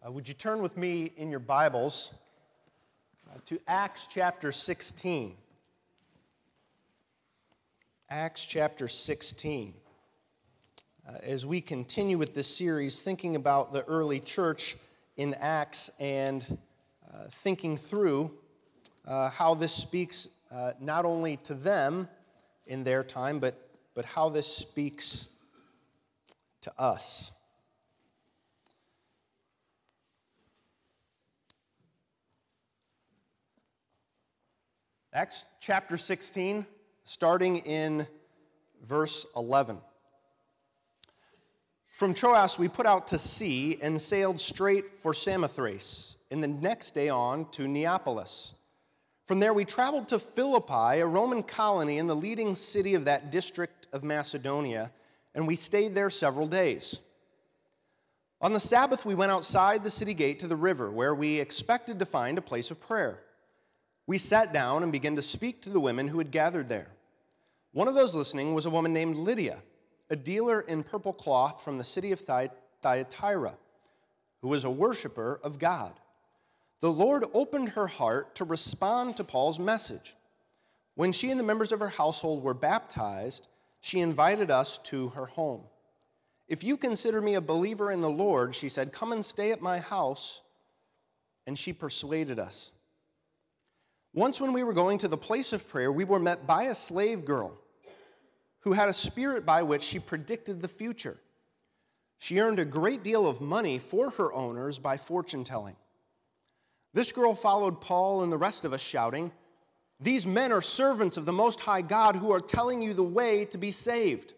Would you turn with me in your Bibles to Acts chapter 16? Acts chapter 16. As we continue with this series, thinking about the early church in Acts and thinking through how this speaks not only to them in their time, but how this speaks to us. Acts chapter 16, starting in verse 11. From Troas we put out to sea and sailed straight for Samothrace, and the next day on to Neapolis. From there we traveled to Philippi, a Roman colony in the leading city of that district of Macedonia, and we stayed there several days. On the Sabbath we went outside the city gate to the river, where we expected to find a place of prayer. We sat down and began to speak to the women who had gathered there. One of those listening was a woman named Lydia, a dealer in purple cloth from the city of Thyatira, who was a worshiper of God. The Lord opened her heart to respond to Paul's message. When she and the members of her household were baptized, she invited us to her home. "If you consider me a believer in the Lord," she said, "come and stay at my house." And she persuaded us. Once when we were going to the place of prayer, we were met by a slave girl who had a spirit by which she predicted the future. She earned a great deal of money for her owners by fortune-telling. This girl followed Paul and the rest of us, shouting, "These men are servants of the Most High God who are telling you the way to be saved."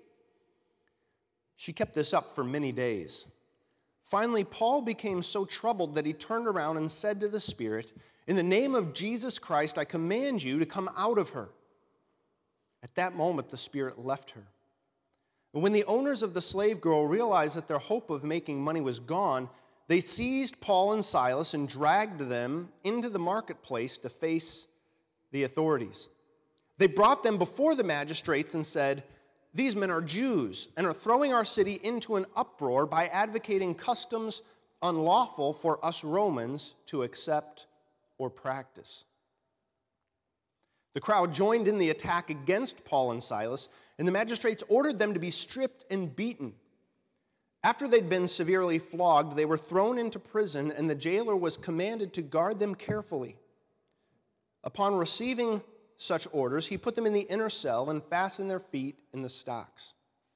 She kept this up for many days. Finally, Paul became so troubled that he turned around and said to the spirit, "In the name of Jesus Christ, I command you to come out of her." At that moment, the spirit left her. And when the owners of the slave girl realized that their hope of making money was gone, they seized Paul and Silas and dragged them into the marketplace to face the authorities. They brought them before the magistrates and said, "These men are Jews and are throwing our city into an uproar by advocating customs unlawful for us Romans to accept or practice." The crowd joined in the attack against Paul and Silas, and the magistrates ordered them to be stripped and beaten. After they'd been severely flogged, they were thrown into prison, and the jailer was commanded to guard them carefully. Upon receiving such orders, he put them in the inner cell and fastened their feet in the stocks.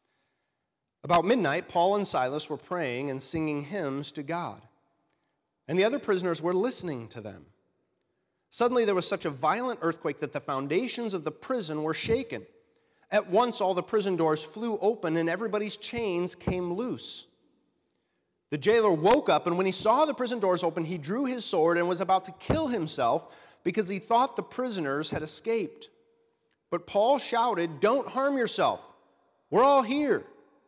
About midnight, Paul and Silas were praying and singing hymns to God, and the other prisoners were listening to them. Suddenly there was such a violent earthquake that the foundations of the prison were shaken. At once all the prison doors flew open and everybody's chains came loose. The jailer woke up, and when he saw the prison doors open, he drew his sword and was about to kill himself because he thought the prisoners had escaped. But Paul shouted, "Don't harm yourself. We're all here."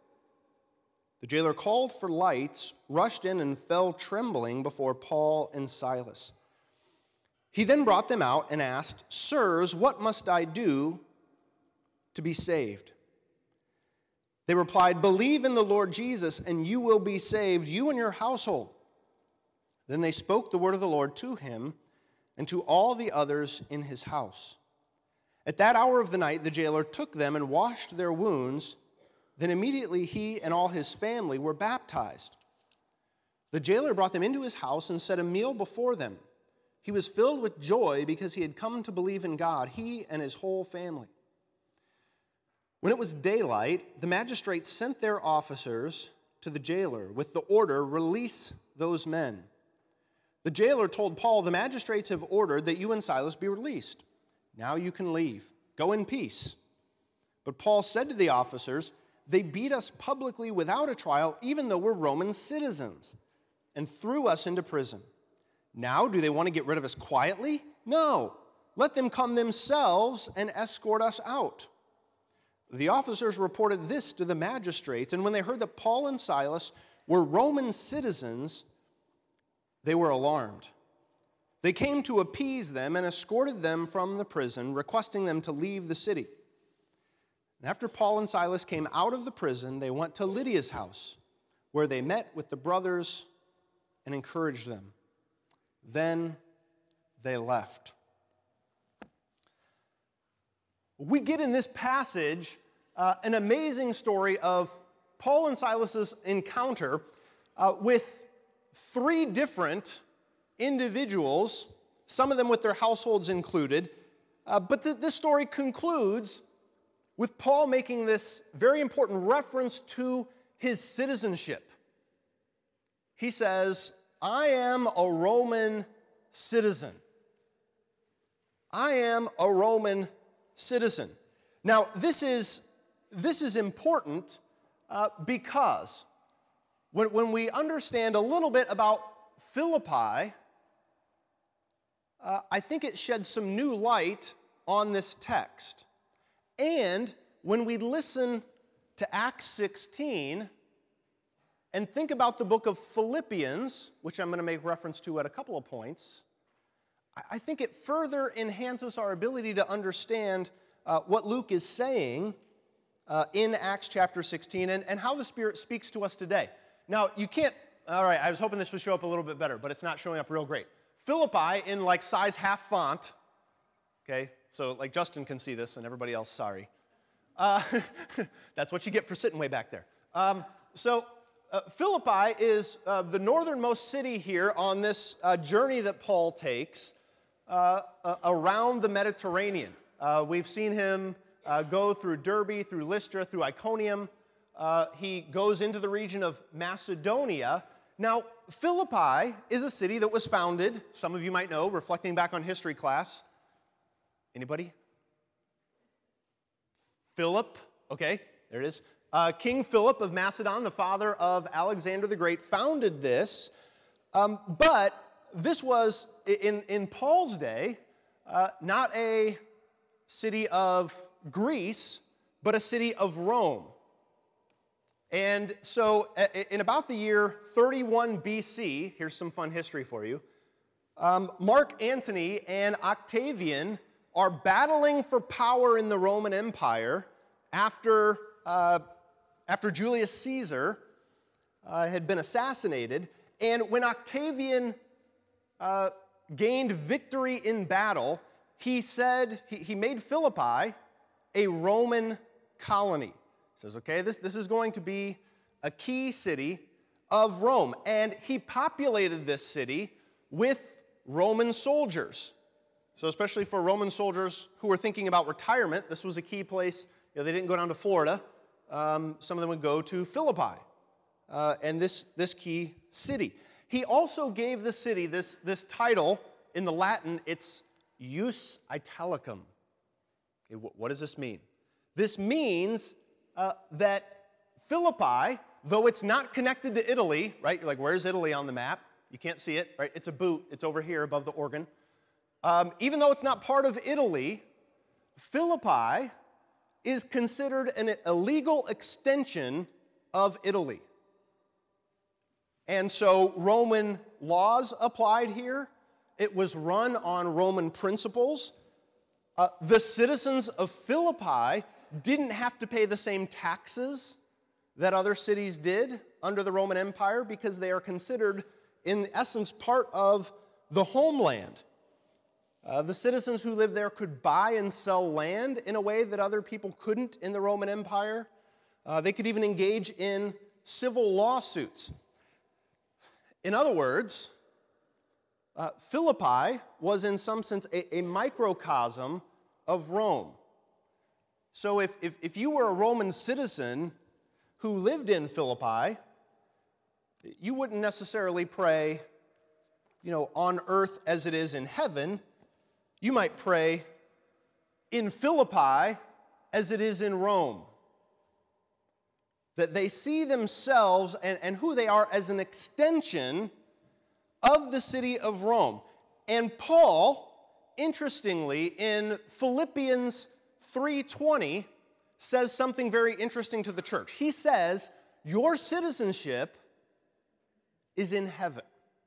The jailer called for lights, rushed in, and fell trembling before Paul and Silas. He then brought them out and asked, "Sirs, what must I do to be saved?" They replied, "Believe in the Lord Jesus, and you will be saved, you and your household." Then they spoke the word of the Lord to him and to all the others in his house. At that hour of the night, the jailer took them and washed their wounds. Then immediately he and all his family were baptized. The jailer brought them into his house and set a meal before them. He was filled with joy because he had come to believe in God, he and his whole family. When it was daylight, the magistrates sent their officers to the jailer with the order, "Release those men." The jailer told Paul, "The magistrates have ordered that you and Silas be released. Now you can leave. Go in peace." But Paul said to the officers, "They beat us publicly without a trial, even though we're Roman citizens, and threw us into prison. Now, do they want to get rid of us quietly? No. Let them come themselves and escort us out." The officers reported this to the magistrates, and when they heard that Paul and Silas were Roman citizens, they were alarmed. They came to appease them and escorted them from the prison, requesting them to leave the city. And after Paul and Silas came out of the prison, they went to Lydia's house, where they met with the brothers and encouraged them. Then they left. We get in this passage an amazing story of Paul and Silas's encounter with three different individuals, some of them with their households included. But this story concludes with Paul making this very important reference to his citizenship. He says, I am a Roman citizen. I am a Roman citizen. Now, this is important because when we understand a little bit about Philippi, I think it sheds some new light on this text. And when we listen to Acts 16 and think about the book of Philippians, which I'm going to make reference to at a couple of points, I think it further enhances our ability to understand what Luke is saying in Acts chapter 16 and how the Spirit speaks to us today. Now, you can't, all right, I was hoping this would show up a little bit better, but it's not showing up real great. Philippi in like size half font, okay, so like Justin can see this and everybody else, sorry. That's what you get for sitting way back there. Philippi is the northernmost city here on this journey that Paul takes around the Mediterranean. We've seen him go through Derbe, through Lystra, through Iconium. He goes into the region of Macedonia. Now, Philippi is a city that was founded, some of you might know, reflecting back on history class. Anybody? Philip, okay, there it is. King Philip of Macedon, the father of Alexander the Great, founded this. But this was, in Paul's day, not a city of Greece, but a city of Rome. And so in about the year 31 BC, here's some fun history for you, Mark Antony and Octavian are battling for power in the Roman Empire after Julius Caesar had been assassinated. And when Octavian gained victory in battle, he said, he made Philippi a Roman colony. He says, okay, this is going to be a key city of Rome. And he populated this city with Roman soldiers. So especially for Roman soldiers who were thinking about retirement, this was a key place. They didn't go down to Florida. Some of them would go to Philippi and this key city. He also gave the city this title in the Latin. It's Jus Italicum. Okay, what does this mean? This means that Philippi, though it's not connected to Italy, right? You're like, where's Italy on the map? You can't see it, right? It's a boot. It's over here above the organ. Even though it's not part of Italy, Philippi is considered an illegal extension of Italy. And so Roman laws applied here. It was run on Roman principles. The citizens of Philippi didn't have to pay the same taxes that other cities did under the Roman Empire because they are considered, in essence, part of the homeland. The citizens who lived there could buy and sell land in a way that other people couldn't in the Roman Empire. They could even engage in civil lawsuits. In other words, Philippi was in some sense a microcosm of Rome. So if you were a Roman citizen who lived in Philippi, you wouldn't necessarily pray, on earth as it is in heaven. You might pray in Philippi as it is in Rome. That they see themselves and who they are as an extension of the city of Rome. And Paul, interestingly, in Philippians 3:20, says something very interesting to the church. He says, your citizenship is in heaven.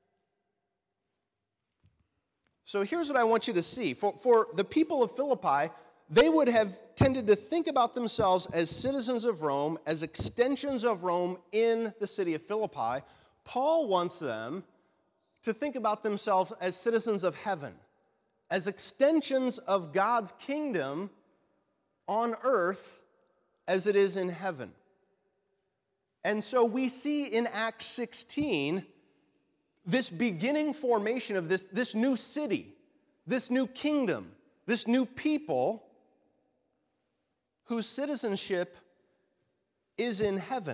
So here's what I want you to see. For the people of Philippi, they would have tended to think about themselves as citizens of Rome, as extensions of Rome in the city of Philippi. Paul wants them to think about themselves as citizens of heaven, as extensions of God's kingdom on earth as it is in heaven. And so we see in Acts 16 this beginning formation of this new city, this new kingdom, this new people whose citizenship is in heaven.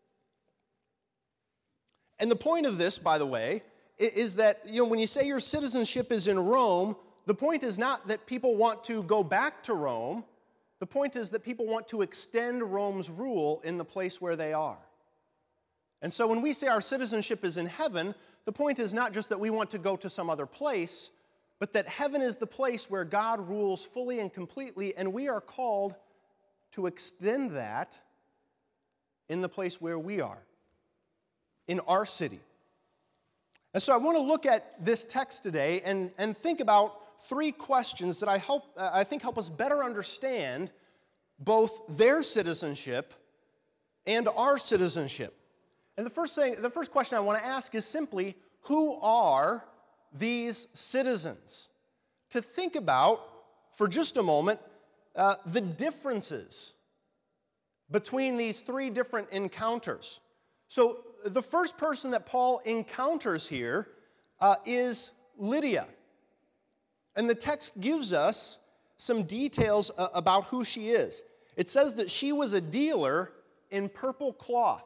And the point of this, by the way, is that, when you say your citizenship is in Rome, the point is not that people want to go back to Rome. The point is that people want to extend Rome's rule in the place where they are. And so when we say our citizenship is in heaven, the point is not just that we want to go to some other place, but that heaven is the place where God rules fully and completely, and we are called to extend that in the place where we are, in our city. And so I want to look at this text today and think about three questions that I think help us better understand both their citizenship and our citizenship. And the first question I want to ask is simply, who are these citizens? To think about, for just a moment, the differences between these three different encounters. So the first person that Paul encounters here is Lydia. And the text gives us some details about who she is. It says that she was a dealer in purple cloth.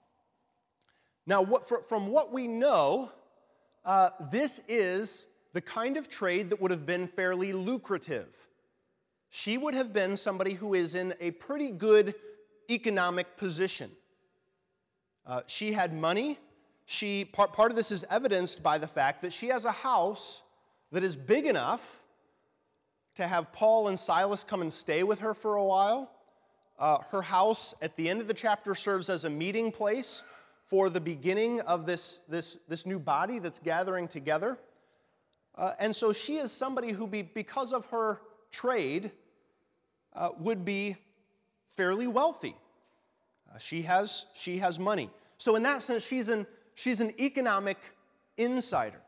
Now, from what we know, this is the kind of trade that would have been fairly lucrative. She would have been somebody who is in a pretty good economic position. She had money. Part of this is evidenced by the fact that she has a house that is big enough to have Paul and Silas come and stay with her for a while. Her house at the end of the chapter serves as a meeting place for the beginning of this new body that's gathering together. And so she is somebody who, because of her trade, would be fairly wealthy. She has money. So in that sense, she's an economic insider.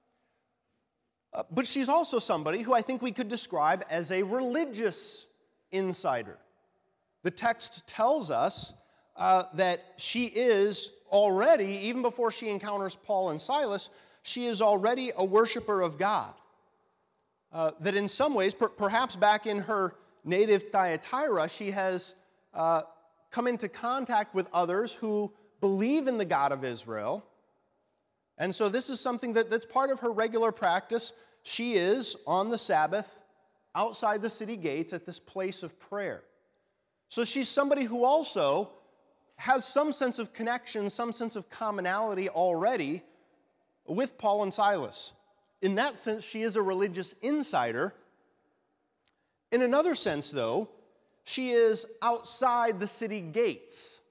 But she's also somebody who I think we could describe as a religious insider. The text tells us that she is already, even before she encounters Paul and Silas, she is already a worshiper of God. That in some ways, perhaps back in her native Thyatira, she has come into contact with others who believe in the God of Israel. And so this is something that's part of her regular practice. She is, on the Sabbath, outside the city gates at this place of prayer. So she's somebody who also has some sense of connection, some sense of commonality already with Paul and Silas. In that sense, she is a religious insider. In another sense, though, she is outside the city gates.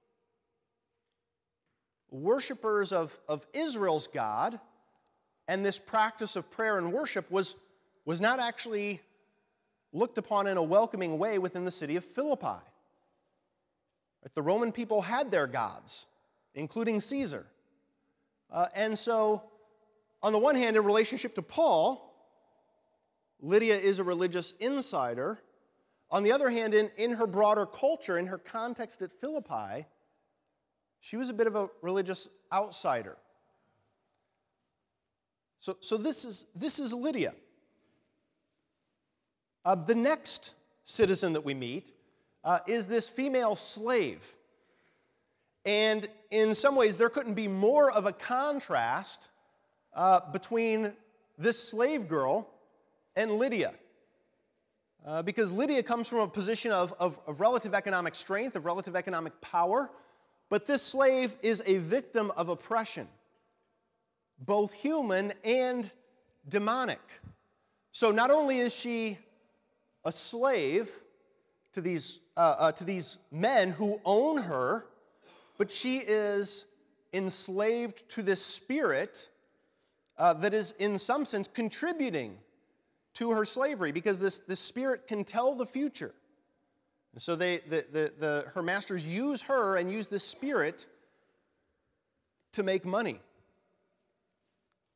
Worshippers of Israel's God and this practice of prayer and worship was not actually looked upon in a welcoming way within the city of Philippi. The Roman people had their gods, including Caesar. And so, on the one hand, in relationship to Paul, Lydia is a religious insider. On the other hand, in her broader culture, in her context at Philippi, she was a bit of a religious outsider. So this is Lydia. The next citizen that we meet is this female slave. And in some ways, there couldn't be more of a contrast between this slave girl and Lydia. Because Lydia comes from a position of relative economic strength, of relative economic power, but this slave is a victim of oppression, both human and demonic. So not only is she a slave to these men who own her, but she is enslaved to this spirit that is, in some sense, contributing to her slavery, because this spirit can tell the future. And so her masters use her and use this spirit to make money.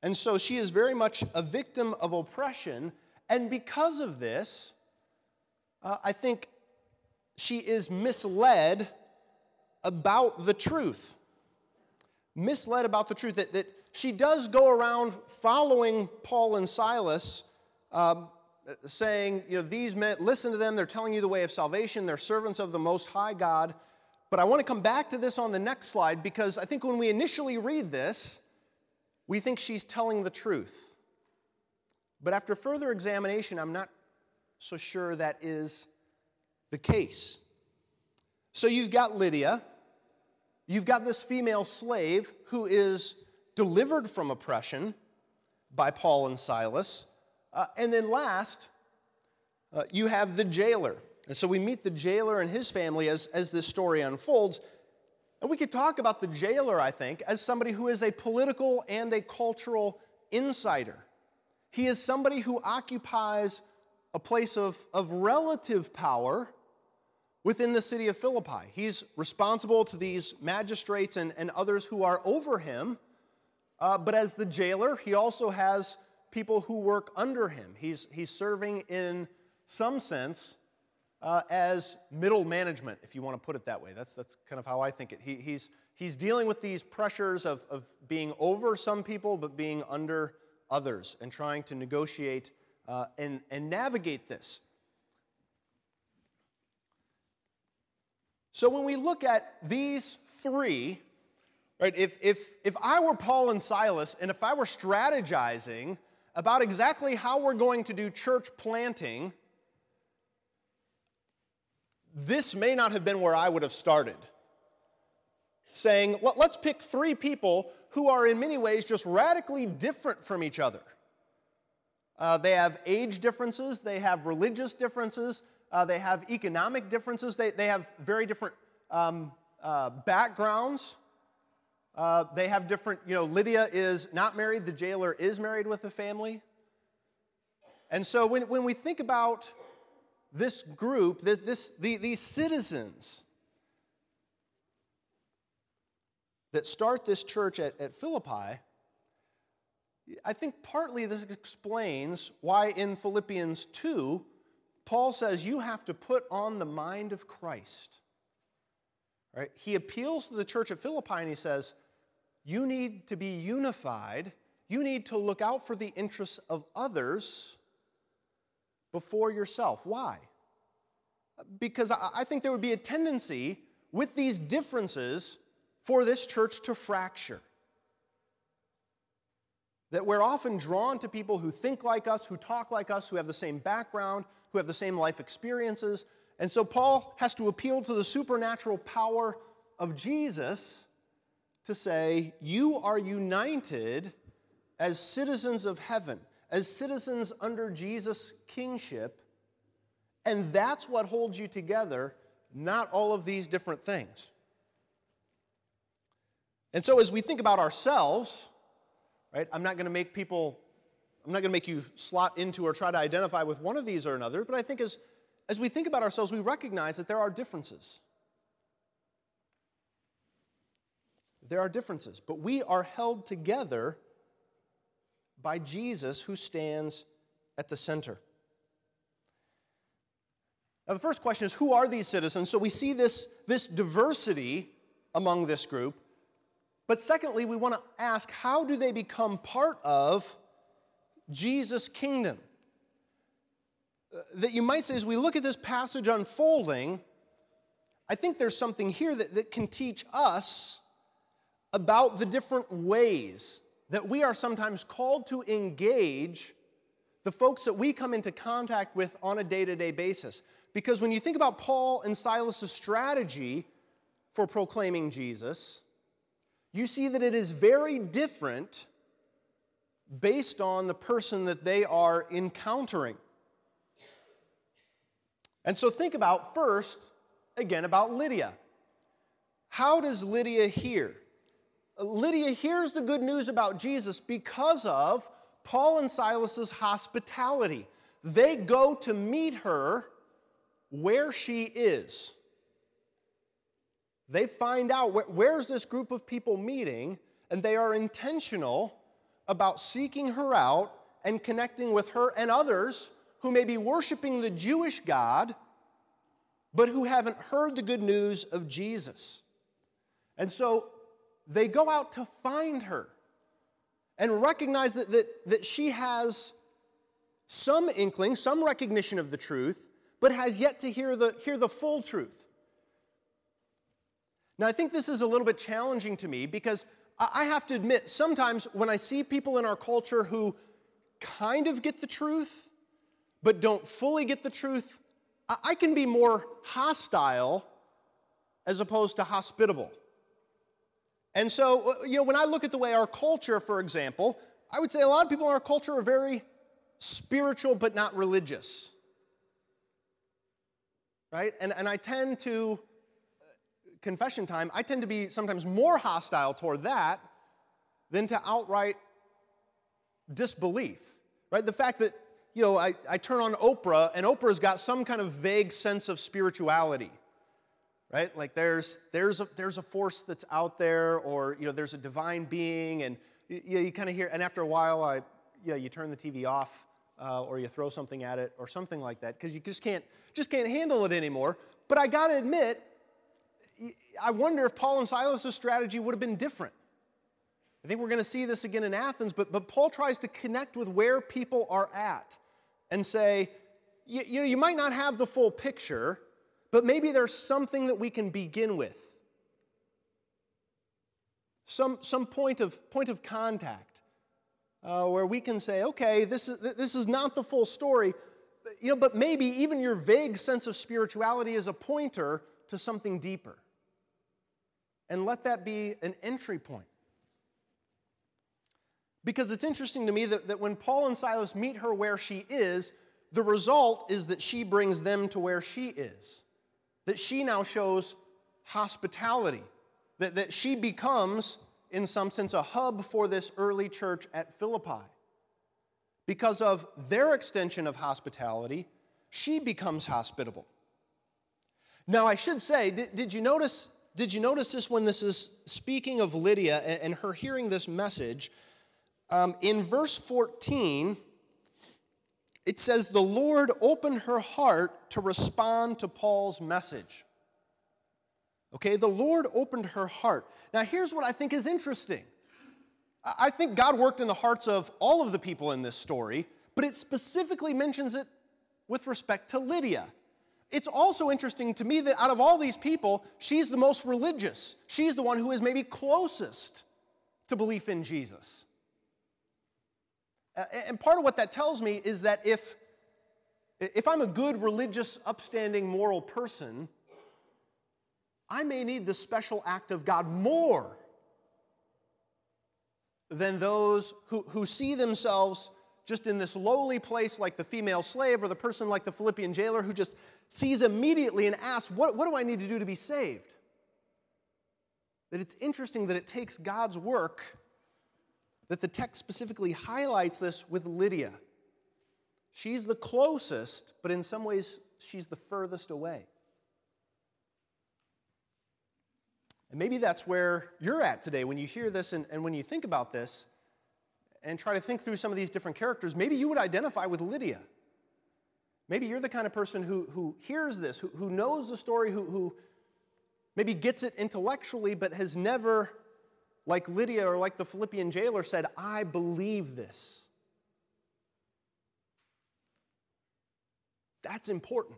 And so she is very much a victim of oppression. And because of this, I think she is misled about the truth. Misled about the truth. That she does go around following Paul and Silas, saying, these men, listen to them, they're telling you the way of salvation, they're servants of the Most High God. But I want to come back to this on the next slide, because I think when we initially read this, we think she's telling the truth. But after further examination, I'm not so sure that is the case. So you've got Lydia, you've got this female slave who is delivered from oppression by Paul and Silas, and then last, you have the jailer. And so we meet the jailer and his family as this story unfolds. And we could talk about the jailer, I think, as somebody who is a political and a cultural insider. He is somebody who occupies a place of relative power within the city of Philippi. He's responsible to these magistrates and others who are over him. But as the jailer, he also has people who work under him. He's serving in some sense as middle management, if you want to put it that way. That's kind of how I think it. He's dealing with these pressures of being over some people but being under others and trying to negotiate and navigate this. So when we look at these three, right, if I were Paul and Silas and if I were strategizing about exactly how we're going to do church planting, this may not have been where I would have started. Saying, let's pick three people who are in many ways just radically different from each other. They have age differences, they have religious differences, they have economic differences, they have very different backgrounds. They have different, Lydia is not married, the jailer is married with a family. And so when we think about this group, these citizens that start this church at Philippi, I think partly this explains why in Philippians 2, Paul says you have to put on the mind of Christ. Right? He appeals to the church at Philippi and he says, you need to be unified. You need to look out for the interests of others before yourself. Why? Because I think there would be a tendency with these differences for this church to fracture. That we're often drawn to people who think like us, who talk like us, who have the same background, who have the same life experiences. And so Paul has to appeal to the supernatural power of Jesus to say, you are united as citizens of heaven, as citizens under Jesus' kingship, and that's what holds you together, not all of these different things. And so as we think about ourselves, right, I'm not going to make you slot into or try to identify with one of these or another, but I think as we think about ourselves, we recognize that there are differences. There are differences, but we are held together by Jesus who stands at the center. Now, the first question is, who are these citizens? So we see this diversity among this group. But secondly, we want to ask, how do they become part of Jesus' kingdom? That you might say, as we look at this passage unfolding, I think there's something here that can teach us about the different ways that we are sometimes called to engage the folks that we come into contact with on a day-to-day basis. Because when you think about Paul and Silas' strategy for proclaiming Jesus, you see that it is very different based on the person that they are encountering. And so think about first, again, about Lydia. How does Lydia hear? Lydia hears the good news about Jesus because of Paul and Silas' hospitality. They go to meet her where she is. They find out where's this group of people meeting, and they are intentional about seeking her out and connecting with her and others who may be worshiping the Jewish God, but who haven't heard the good news of Jesus. And so they go out to find her and recognize that she has some inkling, some recognition of the truth, but has yet to hear the full truth. Now, I think this is a little bit challenging to me because I have to admit, sometimes when I see people in our culture who kind of get the truth, but don't fully get the truth, I can be more hostile as opposed to hospitable. And so, when I look at the way our culture, for example, I would say a lot of people in our culture are very spiritual but not religious. Right? And I tend to, confession time, I tend to be sometimes more hostile toward that than to outright disbelief. Right? The fact that, I turn on Oprah, and Oprah's got some kind of vague sense of spirituality. Right? Like there's a force that's out there, or there's a divine being, and you kind of hear. And after a while, you turn the TV off, or you throw something at it, or something like that, because you just can't handle it anymore. But I got to admit, I wonder if Paul and Silas' strategy would have been different. I think we're going to see this again in Athens, but Paul tries to connect with where people are at and say, you might not have the full picture, but maybe there's something that we can begin with. Some point of contact where we can say, okay, this is not the full story, but maybe even your vague sense of spirituality is a pointer to something deeper. And let that be an entry point. Because it's interesting to me that when Paul and Silas meet her where she is, the result is that she brings them to where she is. That she now shows hospitality. That she becomes, in some sense, a hub for this early church at Philippi. Because of their extension of hospitality, she becomes hospitable. Now, I should say, did you notice this when this is speaking of Lydia and her hearing this message? In verse 14, it says, the Lord opened her heart to respond to Paul's message. Okay, the Lord opened her heart. Now, here's what I think is interesting. I think God worked in the hearts of all of the people in this story, but it specifically mentions it with respect to Lydia. It's also interesting to me that out of all these people, she's the most religious. She's the one who is maybe closest to belief in Jesus. And part of what that tells me is that if I'm a good, religious, upstanding, moral person, I may need the special act of God more than those who see themselves just in this lowly place like the female slave or the person like the Philippian jailer who just sees immediately and asks, what do I need to do to be saved? That it's interesting that it takes God's work, that the text specifically highlights this with Lydia. She's the closest, but in some ways, she's the furthest away. And maybe that's where you're at today when you hear this and when you think about this and try to think through some of these different characters. Maybe you would identify with Lydia. Maybe you're the kind of person who hears this, who knows the story, who maybe gets it intellectually, but has never, like Lydia or like the Philippian jailer, said, I believe this. That's important.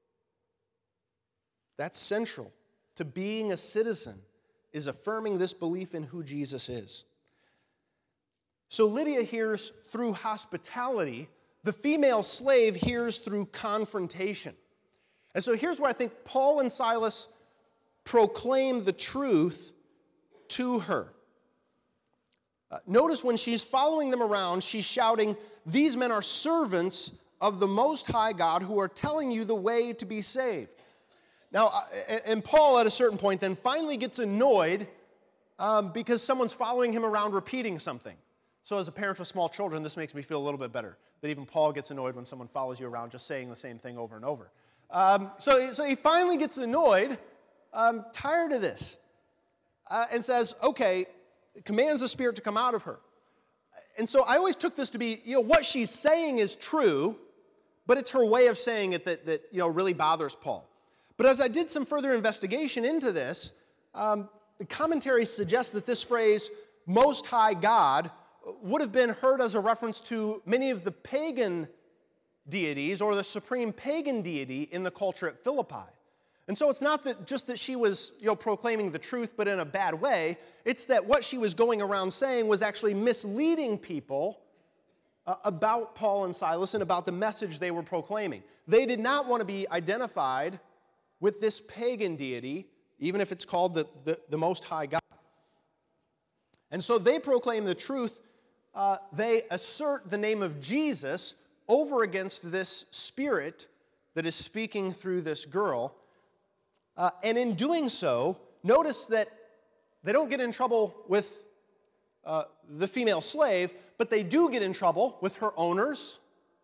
That's central to being a citizen, is affirming this belief in who Jesus is. So Lydia hears through hospitality. The female slave hears through confrontation. And so here's where I think Paul and Silas proclaim the truth to her. Notice when she's following them around, she's shouting, these men are servants of the Most High God who are telling you the way to be saved. Now, and Paul at a certain point then finally gets annoyed because someone's following him around repeating something. So as a parent with small children, this makes me feel a little bit better, that even Paul gets annoyed when someone follows you around just saying the same thing over and over. So he finally gets annoyed, tired of this, and says, okay, commands the spirit to come out of her. And so I always took this to be, what she's saying is true, but it's her way of saying it that really bothers Paul. But as I did some further investigation into this, the commentaries suggest that this phrase, Most High God, would have been heard as a reference to many of the pagan deities or the supreme pagan deity in the culture at Philippi. And so it's not that she was proclaiming the truth, but in a bad way. It's that what she was going around saying was actually misleading people about Paul and Silas and about the message they were proclaiming. They did not want to be identified with this pagan deity, even if it's called the Most High God. And so they proclaim the truth. They assert the name of Jesus over against this spirit that is speaking through this girl. And in doing so, notice that they don't get in trouble with the female slave, but they do get in trouble with her owners,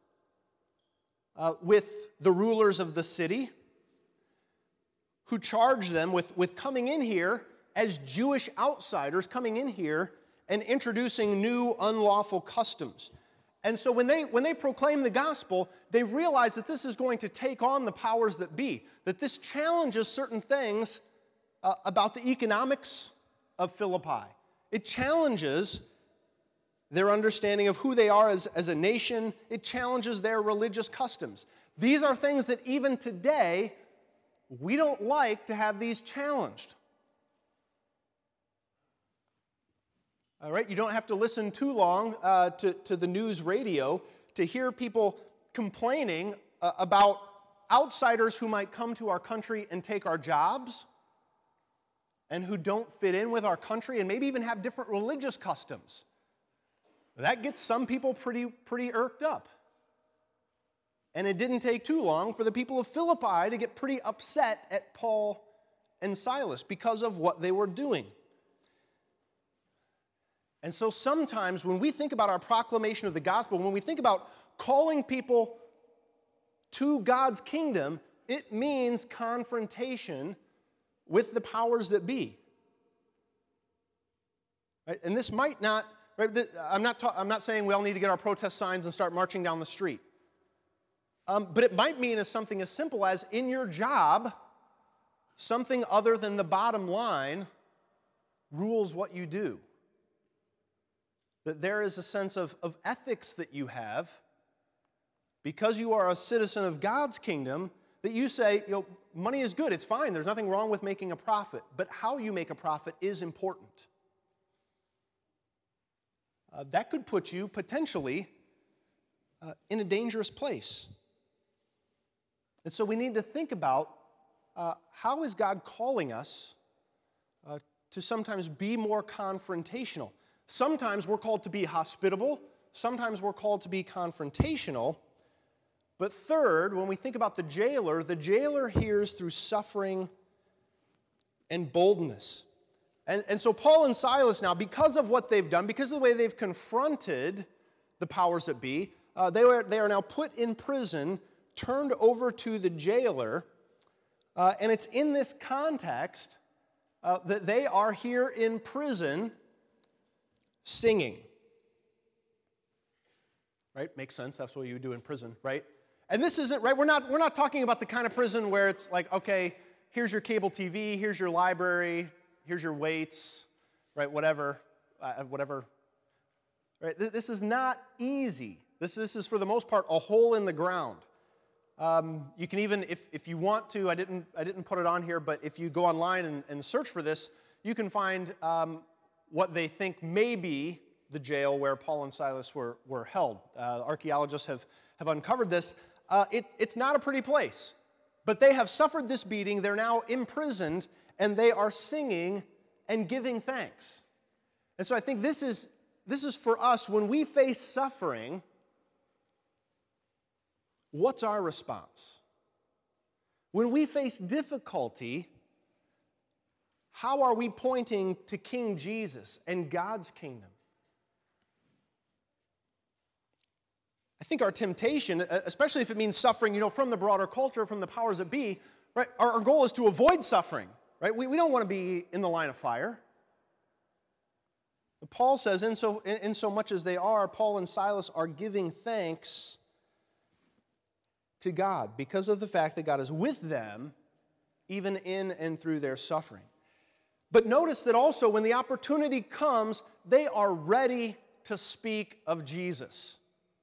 with the rulers of the city, who charge them with coming in here as Jewish outsiders, coming in here and introducing new unlawful customs. And so when they proclaim the gospel, they realize that this is going to take on the powers that be, that this challenges certain things about the economics of Philippi. It challenges their understanding of who they are as a nation. It challenges their religious customs. These are things that even today, we don't like to have these challenged. All right, you don't have to listen too long to the news radio to hear people complaining about outsiders who might come to our country and take our jobs and who don't fit in with our country and maybe even have different religious customs. That gets some people pretty irked up. And it didn't take too long for the people of Philippi to get pretty upset at Paul and Silas because of what they were doing. And so sometimes when we think about our proclamation of the gospel, when we think about calling people to God's kingdom, it means confrontation with the powers that be. Right? And this might not, right, I'm not saying we all need to get our protest signs and start marching down the street. But it might mean as something as simple as in your job, something other than the bottom line rules what you do. That there is a sense of ethics that you have because you are a citizen of God's kingdom, that you say, money is good, it's fine, there's nothing wrong with making a profit, but how you make a profit is important. That could put you potentially in a dangerous place. And so we need to think about how is God calling us to sometimes be more confrontational. Sometimes we're called to be hospitable. Sometimes we're called to be confrontational. But third, when we think about the jailer hears through suffering and boldness. And so Paul and Silas now, because of what they've done, because of the way they've confronted the powers that be, they are now put in prison, turned over to the jailer. And it's in this context that they are here in prison singing. Right? Makes sense. That's what you do in prison, right? And this isn't, right? We're not talking about the kind of prison where it's like, okay, here's your cable TV, here's your library, here's your weights, right? Whatever. Right? This is not easy. This is for the most part a hole in the ground. You can even, if you want to, I didn't put it on here, but if you go online and search for this, you can find what they think may be the jail where Paul and Silas were held. Archaeologists have uncovered this. It's not a pretty place, but they have suffered this beating. They're now imprisoned, and they are singing and giving thanks. And so I think this is for us, when we face suffering, what's our response? When we face difficulty, how are we pointing to King Jesus and God's kingdom? I think our temptation, especially if it means suffering, from the broader culture, from the powers that be, right? Our goal is to avoid suffering, right? We don't want to be in the line of fire. Paul says, in so much as they are, Paul and Silas are giving thanks to God because of the fact that God is with them, even in and through their suffering. But notice that also when the opportunity comes, they are ready to speak of Jesus.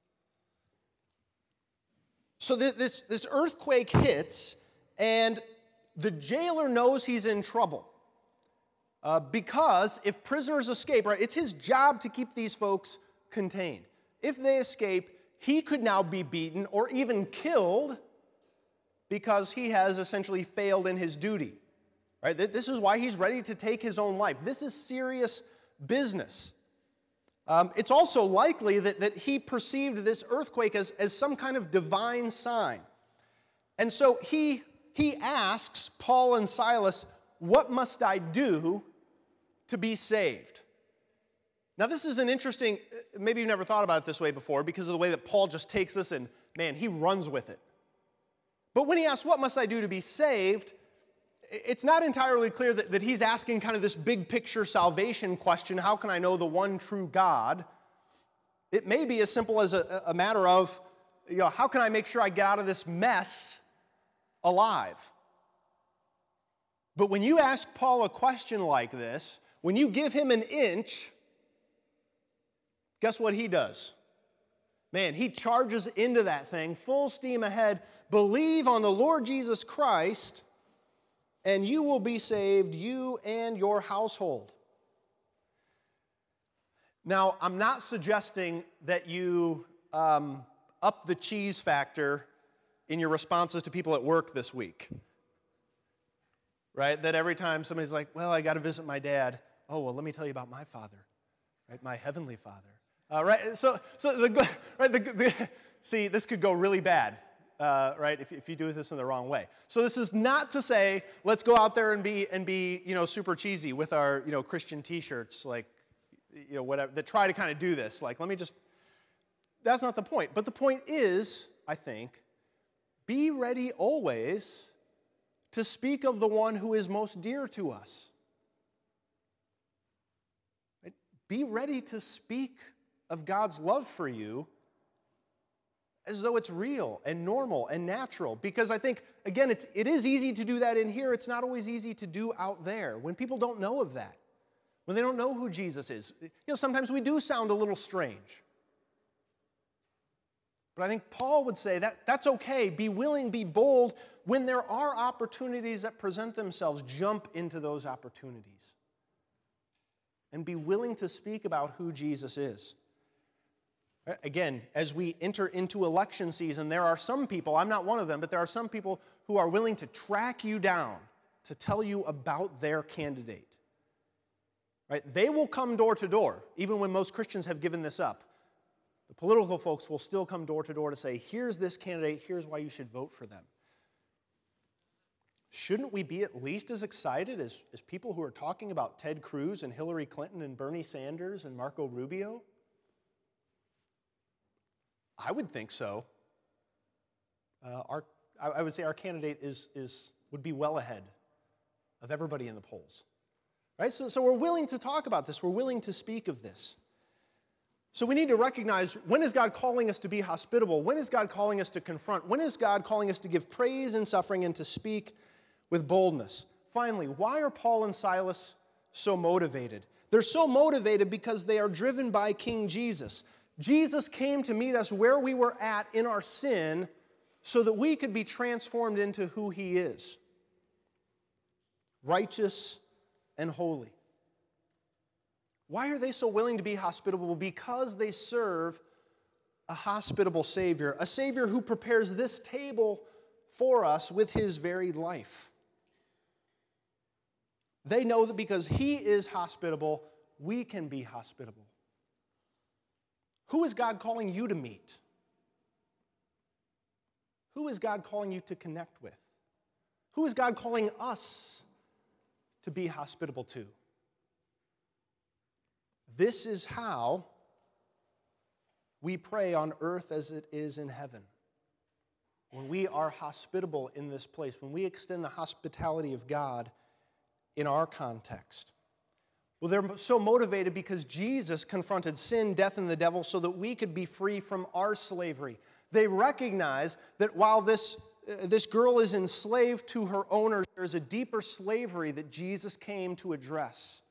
So this earthquake hits, and the jailer knows he's in trouble. Because if prisoners escape, right, it's his job to keep these folks contained. If they escape, he could now be beaten or even killed because he has essentially failed in his duty. Right? This is why he's ready to take his own life. This is serious business. It's also likely that he perceived this earthquake as some kind of divine sign. And so he asks Paul and Silas, "What must I do to be saved?" Now this is an interesting, maybe you've never thought about it this way before because of the way that Paul just takes this and, man, he runs with it. But when he asks, "What must I do to be saved?" it's not entirely clear that he's asking kind of this big picture salvation question, how can I know the one true God? It may be as simple as a matter of, how can I make sure I get out of this mess alive? But when you ask Paul a question like this, when you give him an inch, guess what he does? Man, he charges into that thing, full steam ahead. Believe on the Lord Jesus Christ, and you will be saved, you and your household. Now, I'm not suggesting that you up the cheese factor in your responses to people at work this week. Right? That every time somebody's like, well, I got to visit my dad. Oh, well, let me tell you about my father. Right? My heavenly father. Right? See, this could go really bad. Right, if you do this in the wrong way. So this is not to say, let's go out there and be super cheesy with our Christian T-shirts, like whatever, that try to kind of do this. Like, that's not the point. But the point is, I think, be ready always to speak of the one who is most dear to us. Right? Be ready to speak of God's love for you as though it's real and normal and natural. Because I think, again, it is easy to do that in here. It's not always easy to do out there when people don't know of that, when they don't know who Jesus is. Sometimes we do sound a little strange. But I think Paul would say that's okay. Be willing, be bold. When there are opportunities that present themselves, jump into those opportunities. And be willing to speak about who Jesus is. Again, as we enter into election season, there are some people, I'm not one of them, but there are some people who are willing to track you down to tell you about their candidate. Right? They will come door to door, even when most Christians have given this up. The political folks will still come door to door to say, here's this candidate, here's why you should vote for them. Shouldn't we be at least as excited as people who are talking about Ted Cruz and Hillary Clinton and Bernie Sanders and Marco Rubio? I would think so. I would say our candidate would be well ahead of everybody in the polls. Right? So we're willing to talk about this. We're willing to speak of this. So we need to recognize, when is God calling us to be hospitable? When is God calling us to confront? When is God calling us to give praise in suffering and to speak with boldness? Finally, why are Paul and Silas so motivated? They're so motivated because they are driven by King Jesus. Jesus came to meet us where we were at in our sin so that we could be transformed into who he is. Righteous and holy. Why are they so willing to be hospitable? Because they serve a hospitable Savior, a Savior who prepares this table for us with his very life. They know that because he is hospitable, we can be hospitable. Who is God calling you to meet? Who is God calling you to connect with? Who is God calling us to be hospitable to? This is how we pray on earth as it is in heaven. When we are hospitable in this place, when we extend the hospitality of God in our context. Well, they're so motivated because Jesus confronted sin, death, and the devil so that we could be free from our slavery. They recognize that while this girl is enslaved to her owners, there's a deeper slavery that Jesus came to address.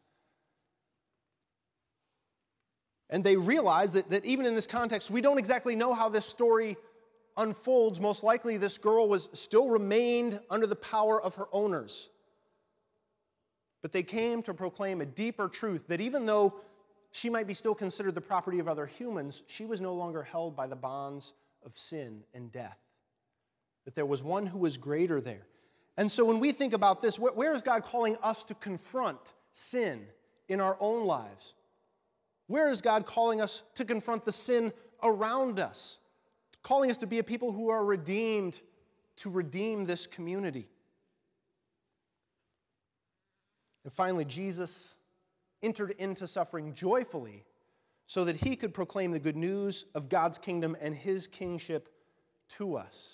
And they realize that even in this context, we don't exactly know how this story unfolds. Most likely, this girl still remained under the power of her owners. But they came to proclaim a deeper truth, that even though she might be still considered the property of other humans, she was no longer held by the bonds of sin and death. That there was one who was greater there. And so when we think about this, where is God calling us to confront sin in our own lives? Where is God calling us to confront the sin around us? Calling us to be a people who are redeemed, to redeem this community. And finally, Jesus entered into suffering joyfully so that he could proclaim the good news of God's kingdom and his kingship to us.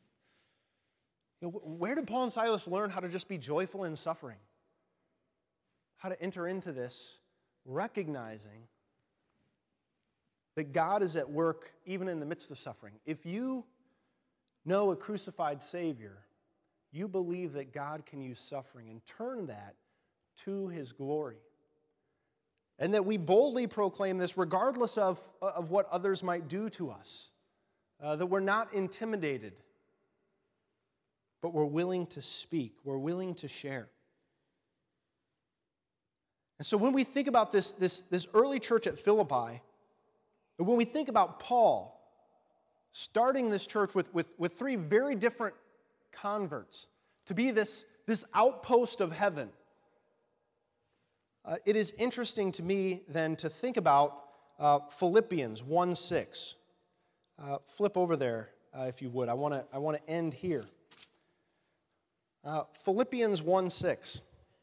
Where did Paul and Silas learn how to just be joyful in suffering? How to enter into this, recognizing that God is at work even in the midst of suffering. If you know a crucified Savior, you believe that God can use suffering and turn that to his glory. And that we boldly proclaim this regardless of what others might do to us. That we're not intimidated, but we're willing to speak. We're willing to share. And so when we think about this early church at Philippi, and when we think about Paul starting this church with three very different converts, to be this outpost of heaven, it is interesting to me then to think about Philippians 1:6. Flip over there if you would. I want to end here. Philippians 1:6.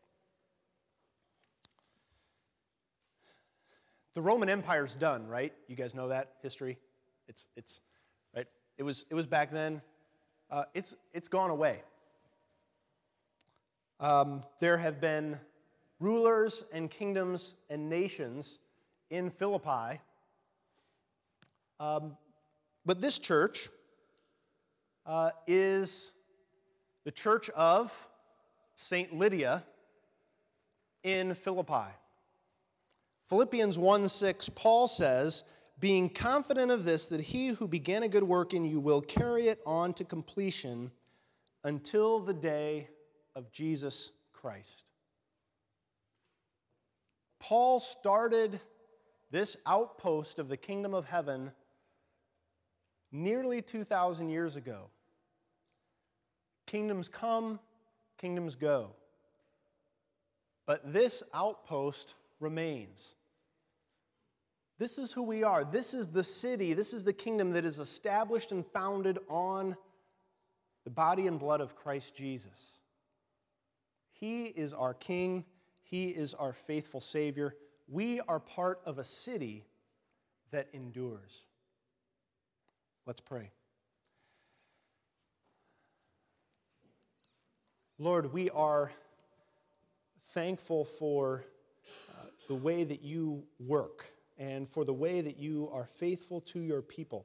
The Roman Empire's done, right? You guys know that history. It's right. It was back then. It's gone away. There have been rulers and kingdoms and nations in Philippi, but this church is the church of Saint Lydia in Philippi. Philippians 1:6, Paul says, being confident of this, that he who began a good work in you will carry it on to completion until the day of Jesus Christ. Paul started this outpost of the kingdom of heaven nearly 2,000 years ago. Kingdoms come, kingdoms go. But this outpost remains. This is who we are. This is the city. This is the kingdom that is established and founded on the body and blood of Christ Jesus. He is our King. He is our faithful Savior. We are part of a city that endures. Let's pray. Lord, we are thankful for the way that you work and for the way that you are faithful to your people.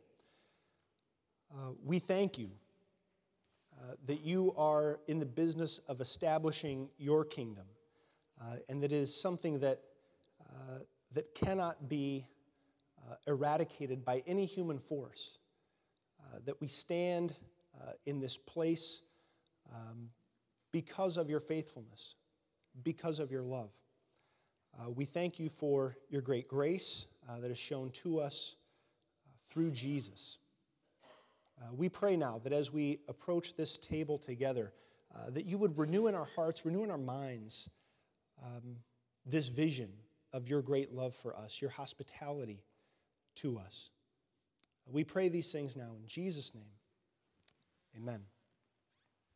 We thank you that you are in the business of establishing your kingdom, and that it is something that cannot be eradicated by any human force, that we stand in this place because of your faithfulness, because of your love. We thank you for your great grace that is shown to us through Jesus. We pray now that as we approach this table together, that you would renew in our hearts, renew in our minds this vision of your great love for us, your hospitality to us. We pray these things now in Jesus' name. Amen.